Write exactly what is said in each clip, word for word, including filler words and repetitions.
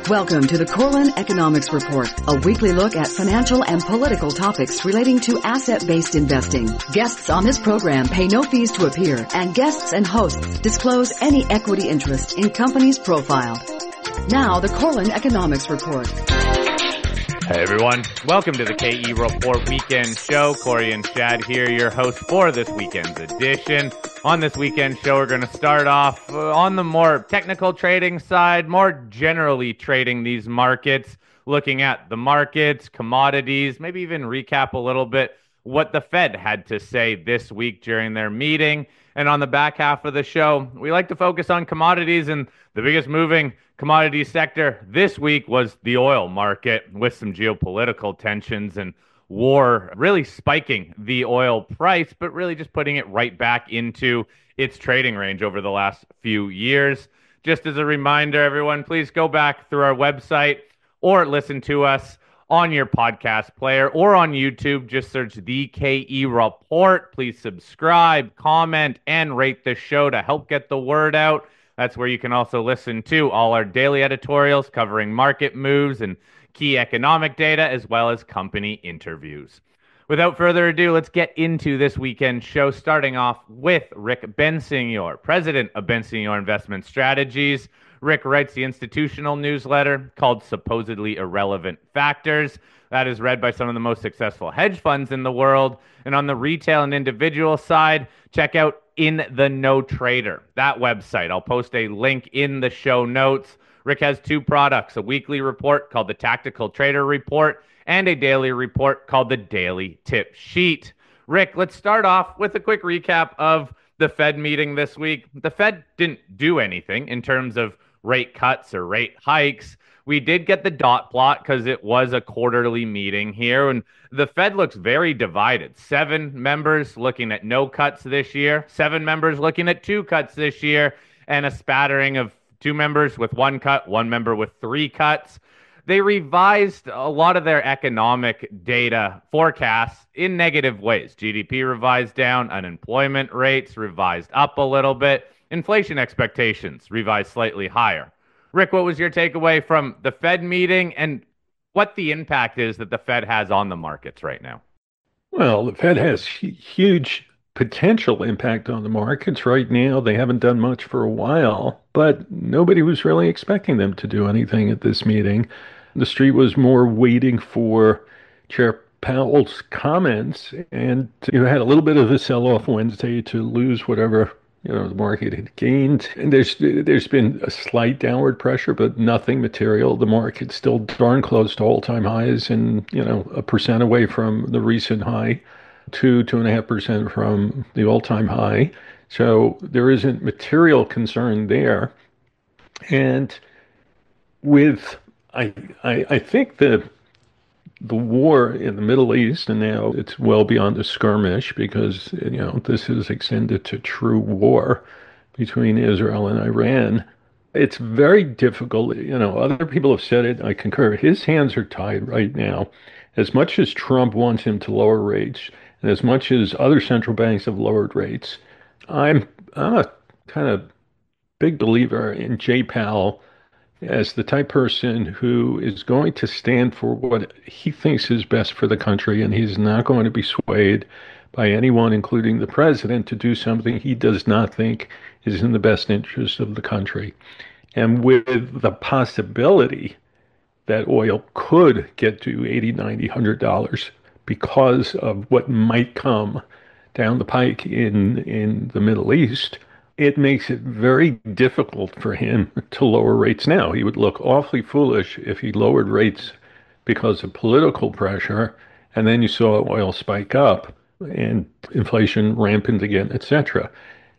Welcome to the Corlin Economics Report, a weekly look at financial and political topics relating to asset-based investing. Guests on this program pay no fees to appear, and guests and hosts disclose any equity interest in companies profiled. Now, the Corlin Economics Report. Hey everyone, welcome to the K E Report Weekend Show. Corey and Chad here, your hosts for this weekend's edition. On this weekend show, we're going to start off uh, on the more technical trading side, more generally trading these markets, looking at the markets, commodities, maybe even recap a little bit what the Fed had to say this week during their meeting. And on the back half of the show, we like to focus on commodities, and the biggest moving commodity sector this week was the oil market, with some geopolitical tensions and war really spiking the oil price, but really just putting it right back into its trading range over the last few years. Just as a reminder, everyone, please go back through our website or listen to us on your podcast player or on YouTube. Just search the K E Report. Please subscribe, comment, and rate the show to help get the word out. That's where you can also listen to all our daily editorials covering market moves and key economic data, as well as company interviews. Without further ado, let's get into this weekend show, starting off with Rick Bensignor, president of Bensignor Investment Strategies. Rick writes the institutional newsletter called Supposedly Irrelevant Factors. That is read by some of the most successful hedge funds in the world. And on the retail and individual side, check out In the No Trader, that website. I'll post a link in the show notes. Rick has two products, a weekly report called the Tactical Trader Report and a daily report called the Daily Tip Sheet. Rick, let's start off with a quick recap of the Fed meeting this week. The Fed didn't do anything in terms of rate cuts or rate hikes. We did get the dot plot because it was a quarterly meeting here, and the Fed looks very divided. Seven members looking at no cuts this year, seven members looking at two cuts this year, and a spattering of two members with one cut, one member with three cuts. They revised a lot of their economic data forecasts in negative ways. G D P revised down, unemployment rates revised up a little bit, inflation expectations revised slightly higher. Rick, what was your takeaway from the Fed meeting and what the impact is that the Fed has on the markets right now? Well, the Fed has huge potential impact on the markets right now. They haven't done much for a while, but nobody was really expecting them to do anything at this meeting. The street was more waiting for Chair Powell's comments, and you had a little bit of a sell-off Wednesday to lose whatever you know the market had gained. And there's there's been a slight downward pressure, but nothing material. The market's still darn close to all-time highs, and you know a percent away from the recent high. Two, two and a half percent from the all-time high. So there isn't material concern there. And with, I, I, I think the the war in the Middle East, and now it's well beyond a skirmish because, you know, this has extended to true war between Israel and Iran. It's very difficult. You know, other people have said it. I concur. His hands are tied right now. As much as Trump wants him to lower rates, and as much as other central banks have lowered rates, I'm I'm a kind of big believer in Jay Powell as the type person who is going to stand for what he thinks is best for the country, and he's not going to be swayed by anyone, including the president, to do something he does not think is in the best interest of the country. And with the possibility that oil could get to eighty, ninety, one hundred dollars because of what might come down the pike in, in the Middle East, it makes it very difficult for him to lower rates now. He would look awfully foolish if he lowered rates because of political pressure, and then you saw oil spike up and inflation rampant again, et cetera.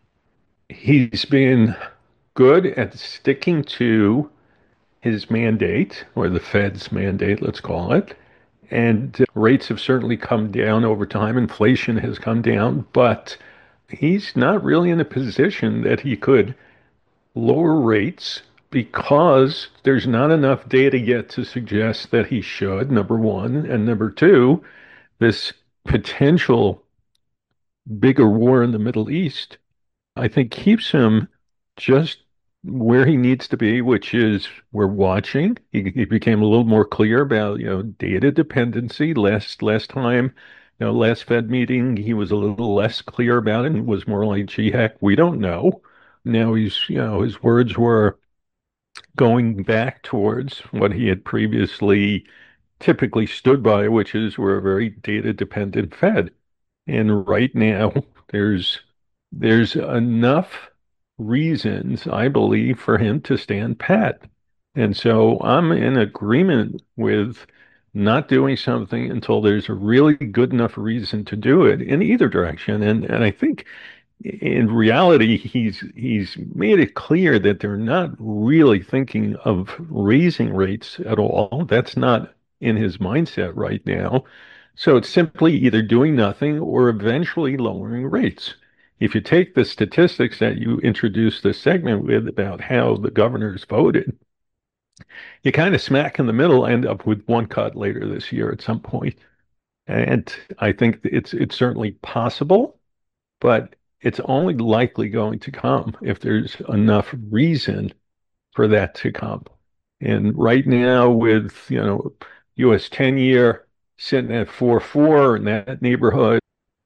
He's been good at sticking to his mandate, or the Fed's mandate, let's call it. And rates have certainly come down over time. Inflation has come down, but he's not really in a position that he could lower rates because there's not enough data yet to suggest that he should, number one. And number two, this potential bigger war in the Middle East, I think keeps him just where he needs to be, which is we're watching. He, he became a little more clear about, you know, data dependency. Last last time, you know, last Fed meeting, he was a little less clear about it and was more like, gee, heck, we don't know. Now he's, you know, his words were going back towards what he had previously typically stood by, which is we're a very data dependent Fed. And right now, there's there's enough reasons, I believe, for him to stand pat. And so I'm in agreement with not doing something until there's a really good enough reason to do it in either direction. And and I think in reality, he's he's made it clear that they're not really thinking of raising rates at all. That's not in his mindset right now. So it's simply either doing nothing or eventually lowering rates. If you take the statistics that you introduced this segment with about how the governors voted, you kind of smack in the middle, end up with one cut later this year at some point. And I think it's it's certainly possible, but it's only likely going to come if there's enough reason for that to come. And right now, with you know U S ten year sitting at four four in that neighborhood,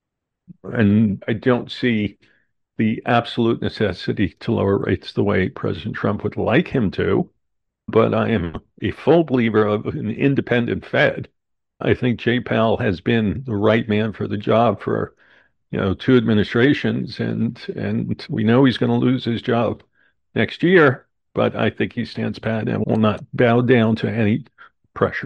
and I don't see the absolute necessity to lower rates the way President Trump would like him to. But I am a full believer of an independent Fed. I think Jay Powell has been the right man for the job for you know, two administrations, and and we know he's going to lose his job next year, but I think he stands pat and will not bow down to any pressure.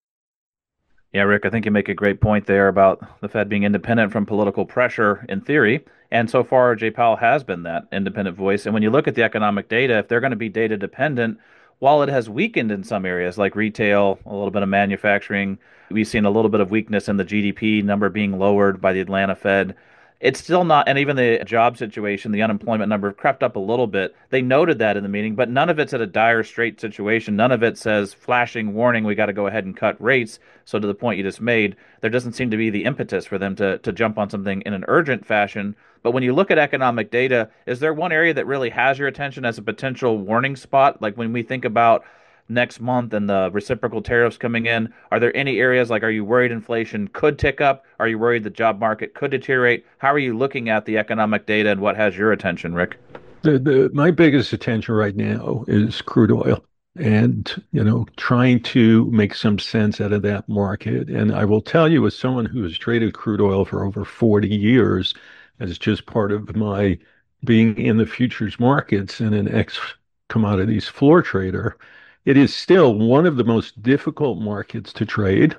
Yeah, Rick, I think you make a great point there about the Fed being independent from political pressure in theory. And so far, Jay Powell has been that independent voice. And when you look at the economic data, if they're going to be data dependent, while it has weakened in some areas like retail, a little bit of manufacturing, we've seen a little bit of weakness in the G D P number being lowered by the Atlanta Fed. It's still not, and even the job situation, the unemployment number crept up a little bit. They noted that in the meeting, but none of it's at a dire straight situation. None of it says flashing warning, we got to go ahead and cut rates. So to the point you just made, there doesn't seem to be the impetus for them to, to jump on something in an urgent fashion. But when you look at economic data, is there one area that really has your attention as a potential warning spot? Like when we think about next month and the reciprocal tariffs coming in, are there any areas like, are you worried inflation could tick up? Are you worried the job market could deteriorate? How are you looking at the economic data and what has your attention, Rick? The, the, my biggest attention right now is crude oil and, you know, trying to make some sense out of that market. And I will tell you, as someone who has traded crude oil for over forty years, as just part of my being in the futures markets and an ex commodities floor trader, it is still one of the most difficult markets to trade.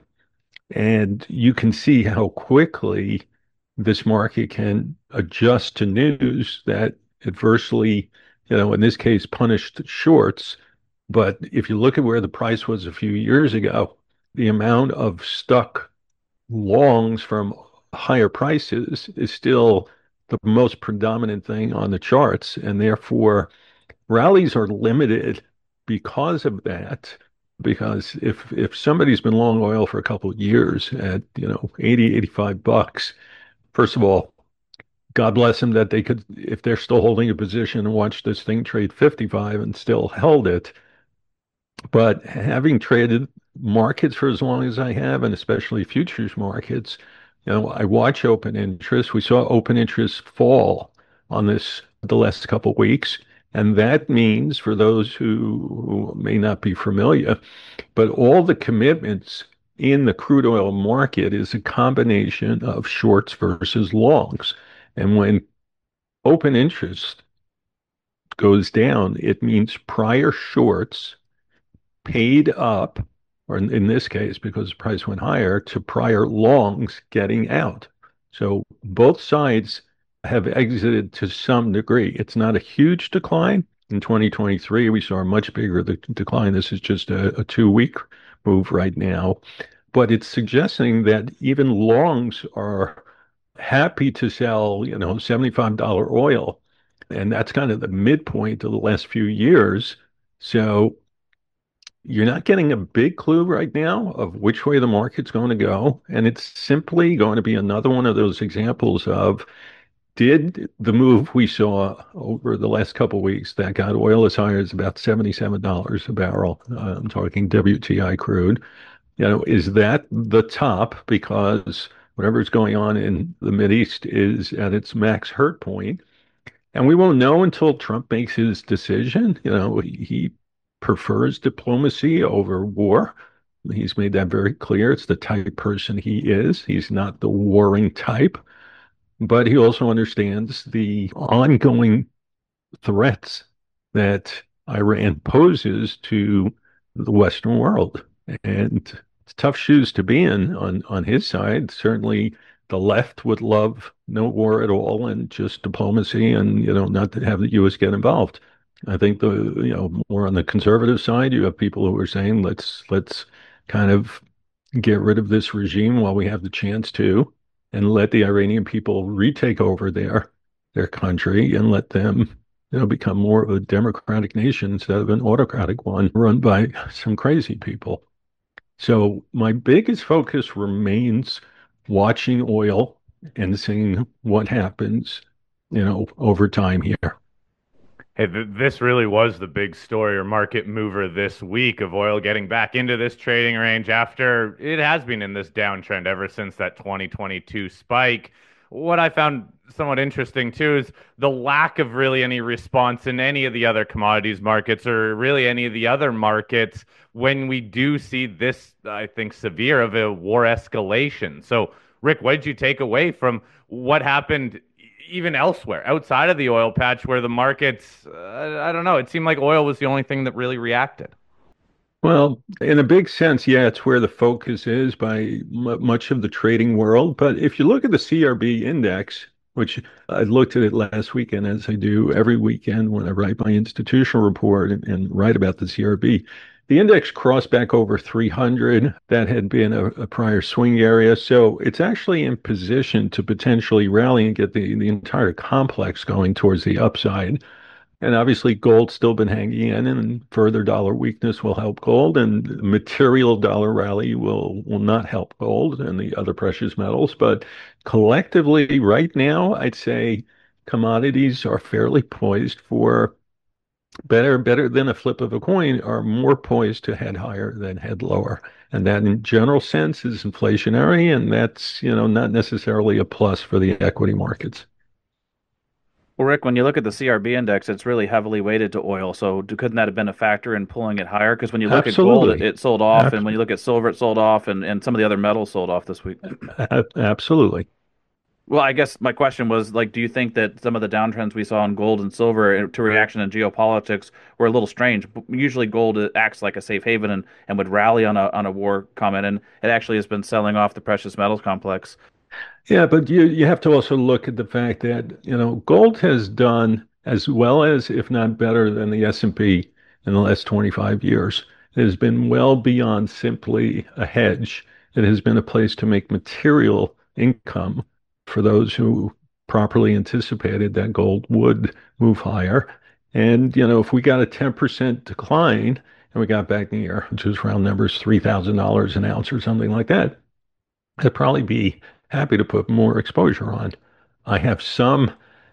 And you can see how quickly this market can adjust to news that adversely, you know, in this case, punished shorts. But if you look at where the price was a few years ago, the amount of stuck longs from higher prices is still the most predominant thing on the charts. And therefore, rallies are limited because of that. Because if if somebody's been long oil for a couple of years at, you know, eighty, eighty-five bucks, first of all, God bless them that they could, if they're still holding a position and watch this thing trade fifty-five and still held it. But having traded markets for as long as I have, and especially futures markets, you know, I watch open interest. We saw open interest fall on this the last couple of weeks. And that means, for those who, who may not be familiar, but all the commitments in the crude oil market is a combination of shorts versus longs. And when open interest goes down, it means prior shorts paid up, or in, in this case, because the price went higher, to prior longs getting out. So both sides have exited to some degree. It's not a huge decline. In twenty twenty-three, we saw a much bigger de- decline. This is just a, a two-week move right now. But it's suggesting that even longs are happy to sell, you know, seventy-five dollars oil. And that's kind of the midpoint of the last few years. So you're not getting a big clue right now of which way the market's going to go. And it's simply going to be another one of those examples of did the move we saw over the last couple of weeks that got oil as high as about seventy-seven dollars a barrel. Uh, I'm talking W T I crude. You know, is that the top because whatever's going on in the Mideast is at its max hurt point? And we won't know until Trump makes his decision. You know, he prefers diplomacy over war. He's made that very clear. It's the type of person he is. He's not the warring type, but he also understands the ongoing threats that Iran poses to the Western world. And it's tough shoes to be in on, on his side. Certainly the left would love no war at all and just diplomacy and, you know, not to have the U S get involved. I think the, you know, more on the conservative side, you have people who are saying, let's, let's kind of get rid of this regime while we have the chance to, and let the Iranian people retake over their, their country and let them, you know, become more of a democratic nation instead of an autocratic one run by some crazy people. So my biggest focus remains watching oil and seeing what happens, you know, over time here. Hey, th- this really was the big story or market mover this week of oil getting back into this trading range after it has been in this downtrend ever since that twenty twenty-two spike. What I found somewhat interesting too is the lack of really any response in any of the other commodities markets or really any of the other markets when we do see this, I think, severe of a war escalation. So, Rick, what did you take away from what happened even elsewhere outside of the oil patch where the markets, uh, I don't know, it seemed like oil was the only thing that really reacted? Well, in a big sense, yeah, it's where the focus is by m much of the trading world. But if you look at the C R B index, which I looked at it last weekend, as I do every weekend when I write my institutional report and, and write about the C R B, the index crossed back over three hundred. That had been a, a prior swing area. So it's actually in position to potentially rally and get the, the entire complex going towards the upside. And obviously, gold's still been hanging in, and further dollar weakness will help gold, and material dollar rally will will not help gold and the other precious metals. But collectively, right now, I'd say commodities are fairly poised for better, better than a flip of a coin, are more poised to head higher than head lower. And that, in general sense, is inflationary, and that's, you know, not necessarily a plus for the equity markets. Well, Rick, when you look at the C R B index, it's really heavily weighted to oil. So do, couldn't that have been a factor in pulling it higher? Because when you look at gold, it, Absolutely. it sold off, and Abs- when you look at silver, it sold off, and, and some of the other metals sold off this week. a- Absolutely. Well, I guess my question was like, do you think that some of the downtrends we saw in gold and silver uh, to reaction in geopolitics were a little strange? B- Usually, gold uh, acts like a safe haven and, and would rally on a on a war comment, and it actually has been selling off the precious metals complex. Yeah, but you you have to also look at the fact that, you know, gold has done as well as, if not better than the S and P in the last twenty-five years. It has been well beyond simply a hedge. It has been a place to make material income for those who properly anticipated that gold would move higher. And, you know, if we got a ten percent decline and we got back near, just round numbers, three thousand dollars an ounce or something like that, I'd probably be happy to put more exposure on. I have some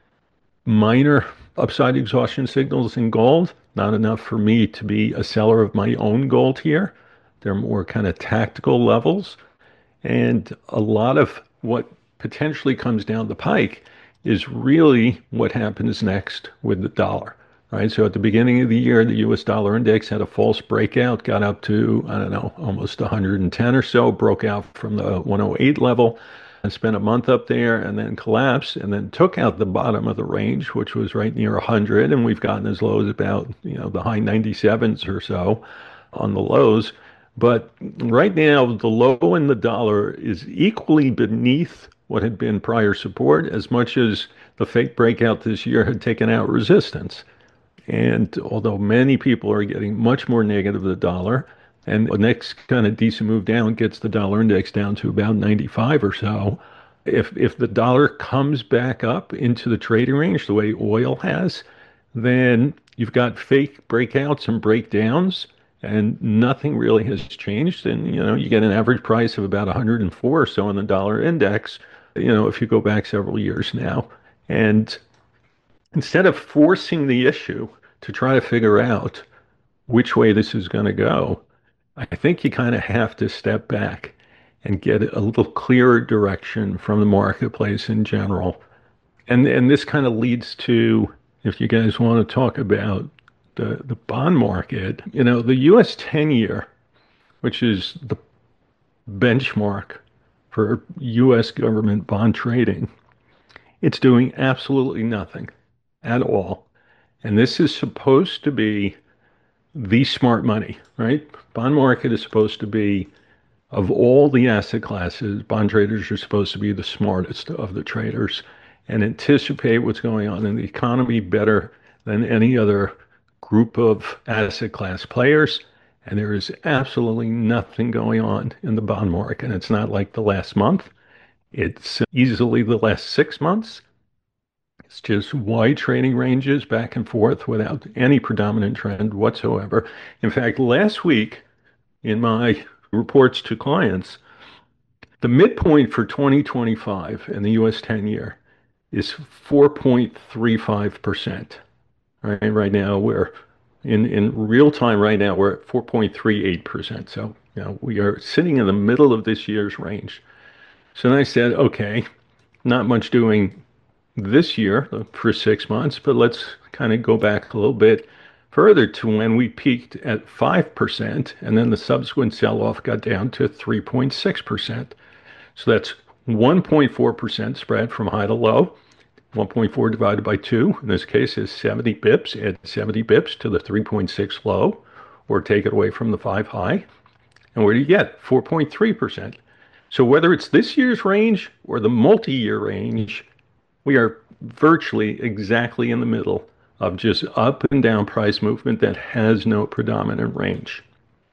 minor upside exhaustion signals in gold, not enough for me to be a seller of my own gold here. They're more kind of tactical levels. And a lot of what potentially comes down the pike is really what happens next with the dollar, right? So at the beginning of the year, the U S dollar index had a false breakout, got up to, I don't know, almost one hundred ten or so, broke out from the one oh eight level and spent a month up there and then collapsed and then took out the bottom of the range, which was right near one hundred. And we've gotten as low as about, you know, the high ninety-sevens or so on the lows. But right now, the low in the dollar is equally beneath what had been prior support, as much as the fake breakout this year had taken out resistance. And although many people are getting much more negative of the dollar, and the next kind of decent move down gets the dollar index down to about ninety-five or so, if if the dollar comes back up into the trading range the way oil has, then you've got fake breakouts and breakdowns, and nothing really has changed. And you know, you get an average price of about one hundred four or so on the dollar index, you know, if you go back several years now. And instead of forcing the issue to try to figure out which way this is going to go, I think you kind of have to step back and get a little clearer direction from the marketplace in general. And and this kind of leads to, if you guys want to talk about the, the bond market, you know, the U S ten year, which is the benchmark for U S government bond trading, it's doing absolutely nothing at all. And this is supposed to be the smart money, right? Bond market is supposed to be, of all the asset classes, bond traders are supposed to be the smartest of the traders and anticipate what's going on in the economy better than any other group of asset class players. And there is absolutely nothing going on in the bond market. And it's not like the last month. It's easily the last six months. It's just wide trading ranges back and forth without any predominant trend whatsoever. In fact, last week in my reports to clients, the midpoint for twenty twenty-five in the U S ten year is four point three five percent. Right, right now we're in, in real time right now we're at four point three eight percent. So, you know, we are sitting in the middle of this year's range. So then I said, okay, not much doing this year for six months, but let's kind of go back a little bit further to when we peaked at five percent, and then the subsequent sell-off got down to three point six percent. So that's one point four percent spread from high to low. one point four divided by two, in this case, is seventy bips. Add seventy bips to the three point six low, or take it away from the five high. And where do you get? four point three percent. So whether it's this year's range or the multi-year range, we are virtually exactly in the middle of just up and down price movement that has no predominant range,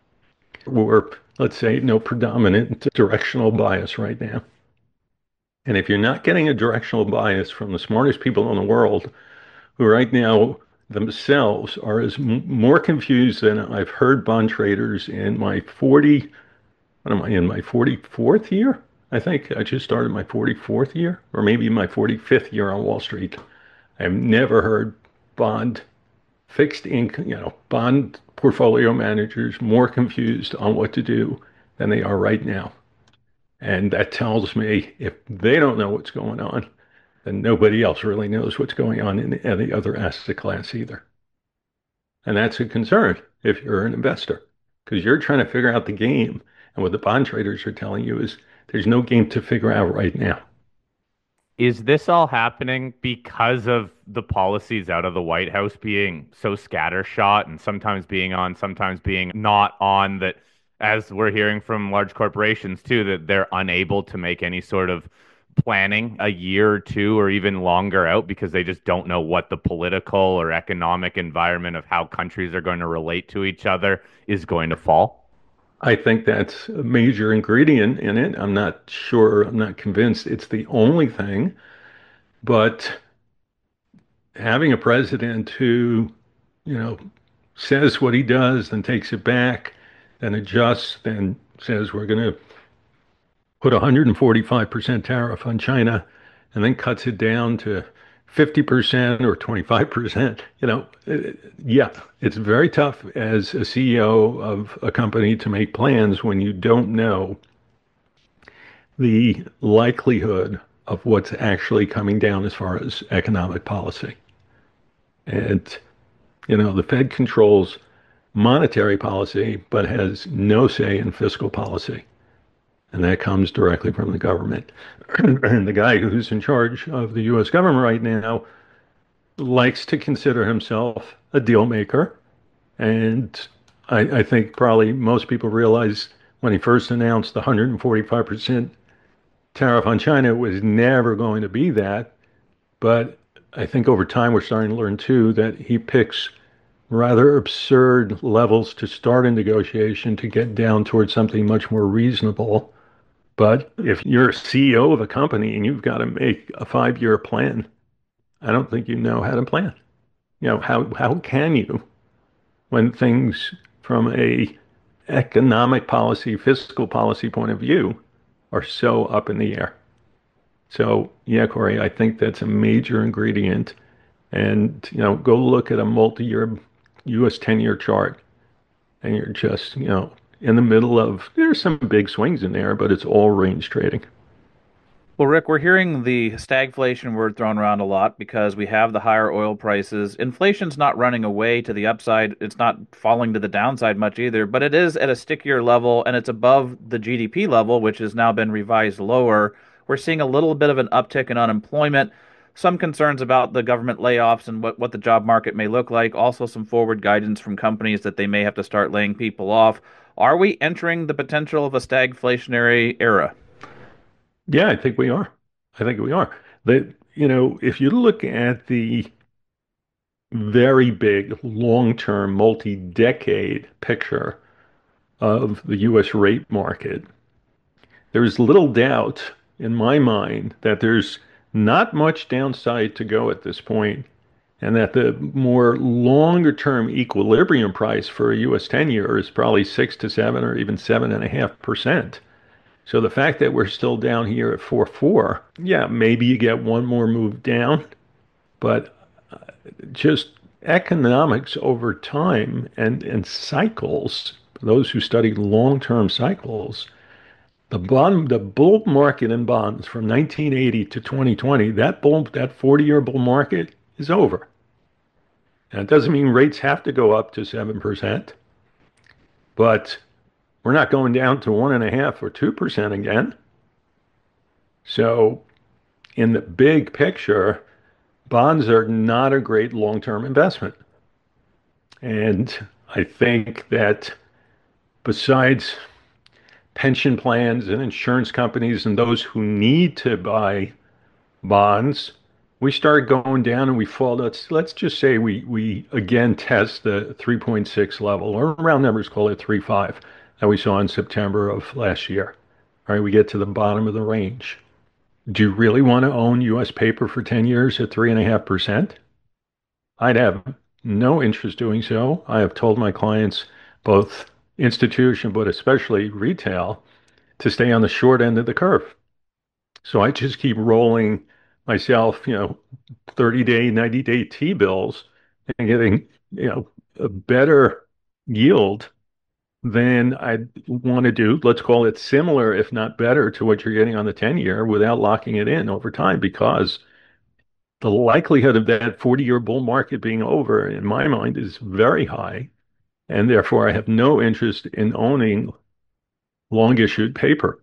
or let's say no predominant directional bias right now. And if you're not getting a directional bias from the smartest people in the world, who right now themselves are as m- more confused than I've heard bond traders in my forty, what am I, in my forty-fourth year? I think I just started my forty-fourth year, or maybe my forty-fifth year on Wall Street. I've never heard bond fixed income, you know, bond portfolio managers more confused on what to do than they are right now. And that tells me if they don't know what's going on, then nobody else really knows what's going on in any other asset class either. And that's a concern if you're an investor, because you're trying to figure out the game. And what the bond traders are telling you is there's no game to figure out right now. Is this all happening because of the policies out of the White House being so scattershot and sometimes being on, sometimes being not on, that, as we're hearing from large corporations too, that they're unable to make any sort of planning a year or two or even longer out because they just don't know what the political or economic environment of how countries are going to relate to each other is going to fall? I think that's a major ingredient in it. I'm not sure, I'm not convinced it's the only thing, but having a president who, you know, says what he does, then takes it back, then adjusts, then says we're going to put one hundred forty-five percent tariff on China, and then cuts it down to fifty percent or twenty-five percent. You know, yeah, it's very tough as a C E O of a company to make plans when you don't know the likelihood of what's actually coming down as far as economic policy. And, you know, the Fed controls monetary policy, but has no say in fiscal policy. And that comes directly from the government. And the guy who's in charge of the U S government right now likes to consider himself a deal maker. And I, I think probably most people realize when he first announced the one hundred forty-five percent tariff on China, it was never going to be that. But I think over time we're starting to learn too that he picks rather absurd levels to start a negotiation to get down towards something much more reasonable. But if you're a C E O of a company and you've got to make a five-year plan, I don't think you know how to plan. You know, how how can you when things from a economic policy, fiscal policy point of view are so up in the air? So, yeah, Corey, I think that's a major ingredient. And, you know, go look at a multi-year U S ten-year chart, and you're just, you know, in the middle of, there's some big swings in there, but it's all range trading. Well, Rick, we're hearing the stagflation word thrown around a lot because we have the higher oil prices. Inflation's not running away to the upside. It's not falling to the downside much either, but it is at a stickier level and it's above the G D P level, which has now been revised lower. We're seeing a little bit of an uptick in unemployment, some concerns about the government layoffs and what, what the job market may look like, also some forward guidance from companies that they may have to start laying people off. Are we entering the potential of a stagflationary era? Yeah, I think we are. I think we are. That, you know, if you look at the very big, long-term, multi-decade picture of the U S rate market, there is little doubt in my mind that there's not much downside to go at this point, and that the more longer term equilibrium price for a U S ten year is probably six to seven or even seven and a half percent. So the fact that we're still down here at four four, yeah, maybe you get one more move down, but just economics over time and, and cycles, those who study long-term cycles, the bond, the bull market in bonds from nineteen eighty to twenty twenty, that bull, that forty-year bull market is over. And it doesn't mean rates have to go up to seven percent, but we're not going down to one and a half or two percent again. So in the big picture, bonds are not a great long-term investment. And I think that besides pension plans and insurance companies and those who need to buy bonds, we start going down and we fall. Let's let's just say we we again test the three point six level, or round numbers call it three point five that we saw in September of last year. All right, we get to the bottom of the range. Do you really want to own U S paper for ten years at three and a half percent? I'd have no interest doing so. I have told my clients, both institution, but especially retail, to stay on the short end of the curve. So I just keep rolling myself, you know, thirty day, ninety day T bills and getting, you know, a better yield than I'd want to do. Let's call it similar, if not better, to what you're getting on the ten year without locking it in over time, because the likelihood of that forty year bull market being over, in my mind, is very high. And therefore, I have no interest in owning long issued paper.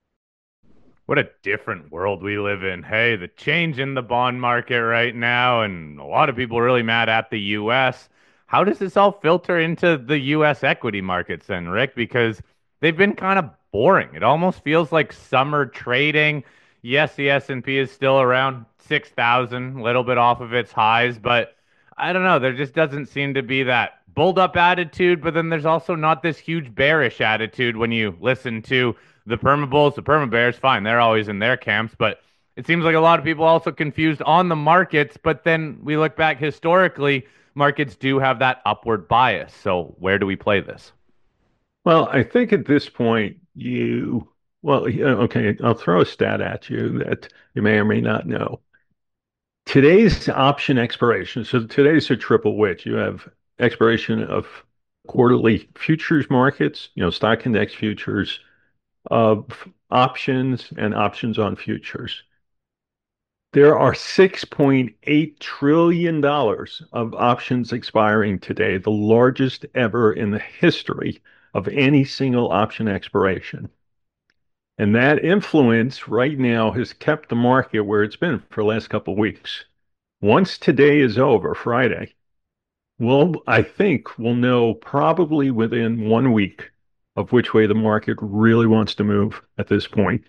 What a different world we live in. Hey, the change in the bond market right now, and a lot of people really mad at the U S. How does this all filter into the U S equity markets then, Rick? Because they've been kind of boring. It almost feels like summer trading. Yes, the S and P is still around six thousand, a little bit off of its highs, but I don't know. There just doesn't seem to be that bulled up attitude, but then there's also not this huge bearish attitude when you listen to the perma bulls, the perma bears. Fine, they're always in their camps, but it seems like a lot of people also confused on the markets. But then we look back historically, markets do have that upward bias. So where do we play this? Well, I think at this point, you, well, yeah, okay, I'll throw a stat at you that you may or may not know. Today's option expiration, so today's a triple witch. You have expiration of quarterly futures markets, you know, stock index futures, of options and options on futures. There are six point eight trillion dollars of options expiring today, the largest ever in the history of any single option expiration. And that influence right now has kept the market where it's been for the last couple of weeks. Once today is over, Friday, well, I think we'll know probably within one week of which way the market really wants to move at this point.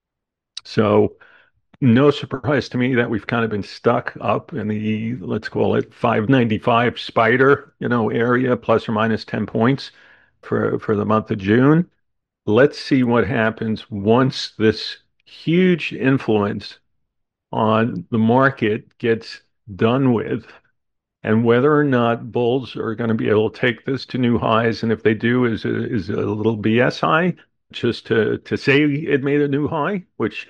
So, no surprise to me that we've kind of been stuck up in the, let's call it five ninety-five spider, you know, area, plus or minus ten points for for the month of June. Let's see what happens once this huge influence on the market gets done with, and whether or not bulls are going to be able to take this to new highs. And if they do, is a, is a little B S high just to, to say it made a new high, which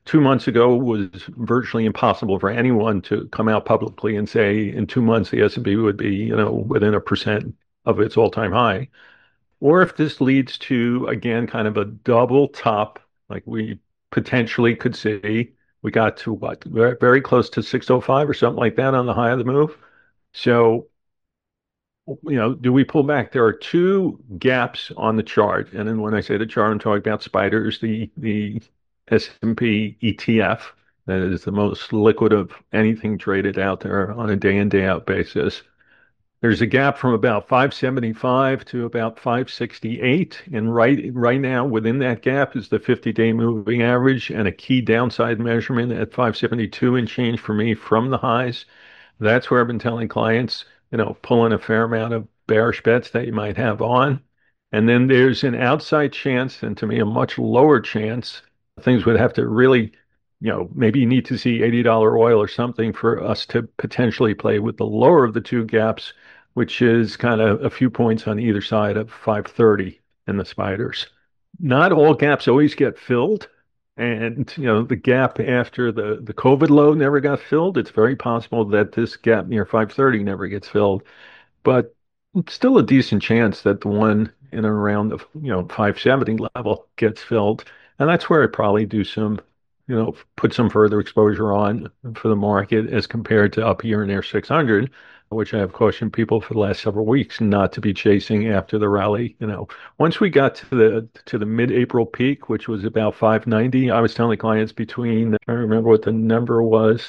two months ago was virtually impossible for anyone to come out publicly and say in two months the S and P would be, you know, within a percent of its all-time high. Or if this leads to, again, kind of a double top, like we potentially could see, we got to what, very close to six oh five or something like that on the high of the move. So, you know, do we pull back? There are two gaps on the chart. And then when I say the chart, I'm talking about spiders, the the S and P E T F, that is the most liquid of anything traded out there on a day in, day out basis. There's a gap from about five seventy-five to about five sixty-eight. And right right now, within that gap is the fifty-day moving average and a key downside measurement at five seventy-two and change for me from the highs. That's where I've been telling clients, you know, pulling a fair amount of bearish bets that you might have on. And then there's an outside chance, and to me, a much lower chance. Things would have to really, you know, maybe you need to see eighty dollars oil or something for us to potentially play with the lower of the two gaps, which is kind of a few points on either side of five thirty in the spiders. Not all gaps always get filled. And, you know, the gap after the, the COVID low never got filled. It's very possible that this gap near five thirty never gets filled. But it's still a decent chance that the one in and around the, you know, five seventy level gets filled. And that's where I probably do some, you know, put some further exposure on for the market as compared to up here near six hundred, which I have cautioned people for the last several weeks not to be chasing after the rally. You know, once we got to the to the mid-April peak, which was about five ninety, I was telling clients between, I don't remember what the number was,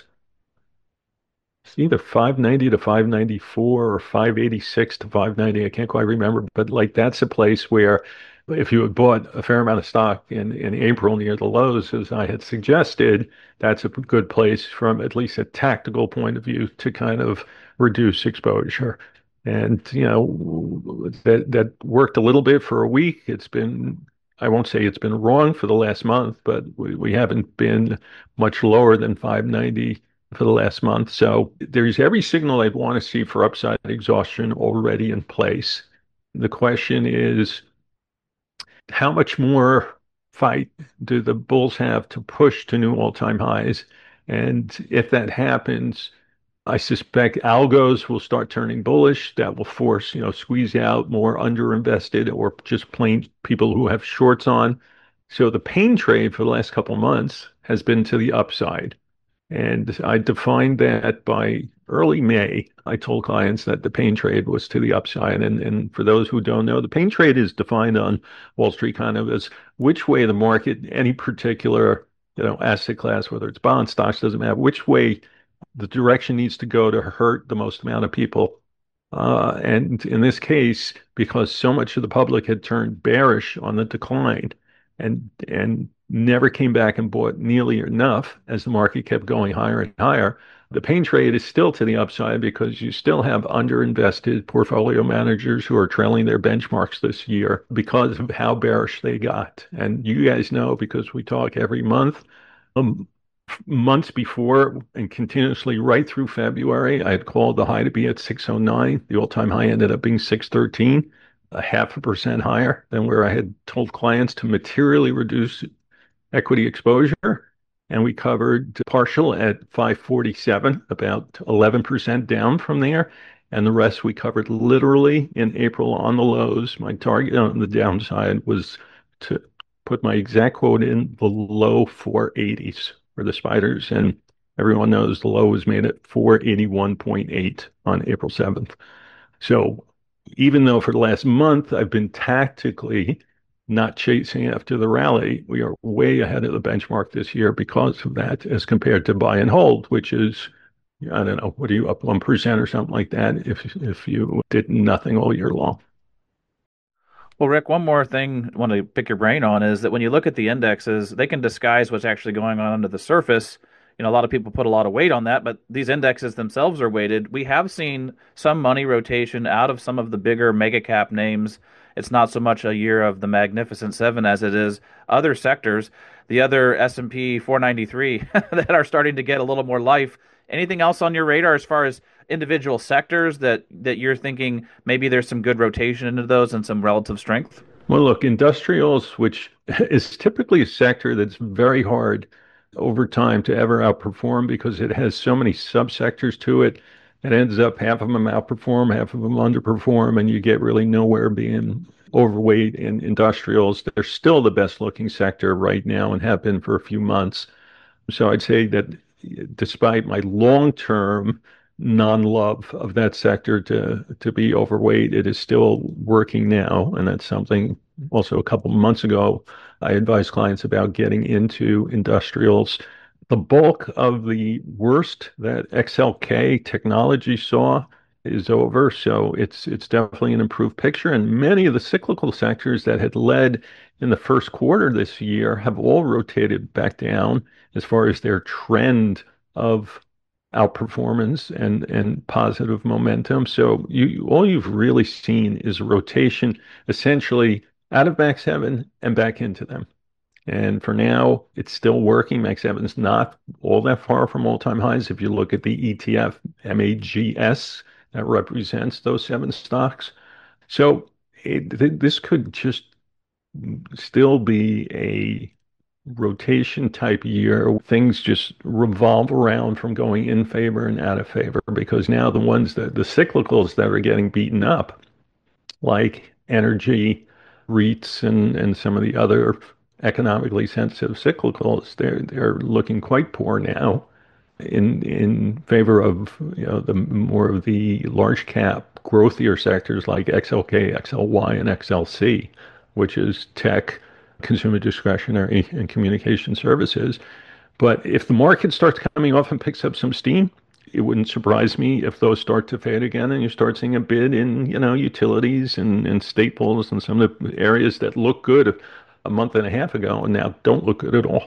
it's either five ninety to five ninety-four or five eighty-six to five ninety. I can't quite remember, but like that's a place where if you had bought a fair amount of stock in, in April near the lows, as I had suggested, that's a good place from at least a tactical point of view to kind of reduce exposure. And, you know, that that worked a little bit for a week. It's been, I won't say it's been wrong for the last month, but we, we haven't been much lower than five ninety for the last month. So there's every signal I'd want to see for upside exhaustion already in place. The question is, how much more fight do the bulls have to push to new all-time highs? And if that happens, I suspect algos will start turning bullish. That will force, you know, squeeze out more underinvested or just plain people who have shorts on. So the pain trade for the last couple of months has been to the upside. And I defined that by early May. I told clients that the pain trade was to the upside. And, and for those who don't know, the pain trade is defined on Wall Street kind of as which way the market, any particular, you know, asset class, whether it's bonds, stocks, doesn't matter, which way the direction needs to go to hurt the most amount of people. Uh, and in this case, because so much of the public had turned bearish on the decline and and never came back and bought nearly enough as the market kept going higher and higher, the pain trade is still to the upside because you still have underinvested portfolio managers who are trailing their benchmarks this year because of how bearish they got. And you guys know, because we talk every month, um, months before and continuously right through February, I had called the high to be at six oh nine. The all-time high ended up being six thirteen, a half a percent higher than where I had told clients to materially reduce equity exposure. And we covered partial at five forty-seven, about eleven percent down from there. And the rest we covered literally in April on the lows. My target on the downside was to put my exact quote in the low four eighties for the spiders. And everyone knows the low was made at four eighty-one point eight on April seventh. So even though for the last month I've been tactically not chasing after the rally, we are way ahead of the benchmark this year because of that, as compared to buy and hold, which is, I don't know, what are you up one percent or something like that if if you did nothing all year long. Well, Rick, one more thing I want to pick your brain on is that when you look at the indexes, they can disguise what's actually going on under the surface. You know, a lot of people put a lot of weight on that, but these indexes themselves are weighted. We have seen some money rotation out of some of the bigger mega cap names. It's not so much a year of the Magnificent Seven as it is other sectors, the other S and P four ninety-three that are starting to get a little more life. Anything else on your radar as far as individual sectors that, that you're thinking maybe there's some good rotation into those and some relative strength? Well, look, industrials, which is typically a sector that's very hard over time to ever outperform because it has so many subsectors to it. It ends up half of them outperform, half of them underperform, and you get really nowhere being overweight in industrials. They're still the best looking sector right now and have been for a few months. So I'd say that despite my long-term non-love of that sector to to be overweight, it is still working now. And that's something also a couple of months ago, I advised clients about getting into industrials. The bulk of the worst that X L K technology saw is over. So it's it's definitely an improved picture. And many of the cyclical sectors that had led in the first quarter this year have all rotated back down as far as their trend of outperformance and and positive momentum. So you all you've really seen is a rotation essentially out of Mag seven and back into them. And for now, it's still working. Mag seven's not all that far from all-time highs. If you look at the E T F M A G S, that represents those seven stocks. So it, th- this could just still be a rotation type year. Things just revolve around from going in favor and out of favor because now the ones that the cyclicals that are getting beaten up, like energy, REITs, and, and some of the other economically sensitive cyclicals, they're they're looking quite poor now in in favor of you know the more of the large cap growthier sectors like X L K, X L Y, and X L C, which is tech, consumer discretionary, and communication services. But if the market starts coming off and picks up some steam, it wouldn't surprise me if those start to fade again and you start seeing a bid in, you know, utilities and, and staples and some of the areas that look good a month and a half ago and now don't look good at all.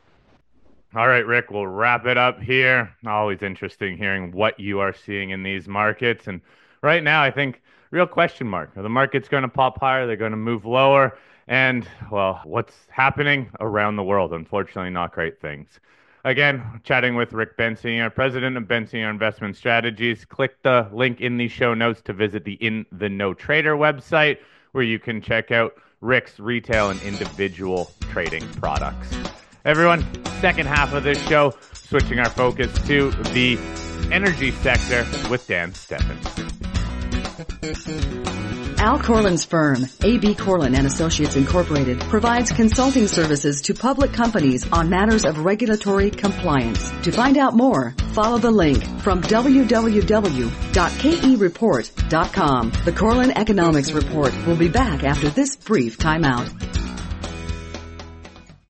All right, Rick, we'll wrap it up here. Always interesting hearing what you are seeing in these markets. And right now, I think real question mark. Are the markets going to pop higher? They're going to move lower? And, well, what's happening around the world? Unfortunately, not great things. Again, chatting with Rick Bensinger, president of Bensinger Investment Strategies. Click the link in the show notes to visit the In the Know Trader website, where you can check out Rick's retail and individual trading products. Everyone, second half of this show, switching our focus to the energy sector with Dan Stephens. Al Corlin's firm, A B Corlin and Associates Incorporated, provides consulting services to public companies on matters of regulatory compliance. To find out more, follow the link from w w w dot k e report dot com. The Corlin Economics Report will be back after this brief timeout.